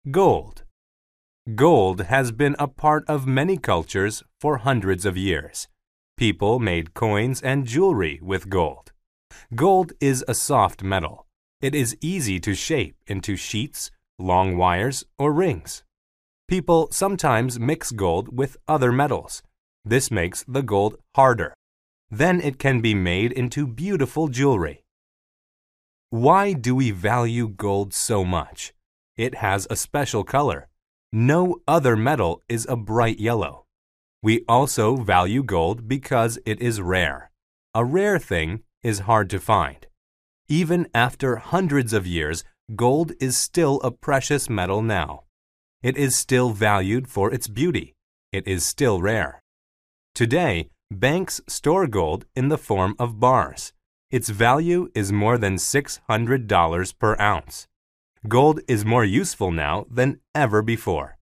Gold. Gold has been a part of many cultures for hundreds of years. People made coins and jewelry with gold. Gold is a soft metal. It is easy to shape into sheets, long wires, or rings. People sometimes mix gold with other metals. This makes the gold harder. Then it can be made into beautiful jewelry. Why do we value gold so much? It has a special color. No other metal is a bright yellow. We also value gold because it is rare. A rare thing is hard to find. Even after hundreds of years, gold is still a precious metal now. It is still valued for its beauty. It is still rare. Today, banks store gold in the form of bars. Its value is more than $600 per ounce. Gold is more useful now than ever before.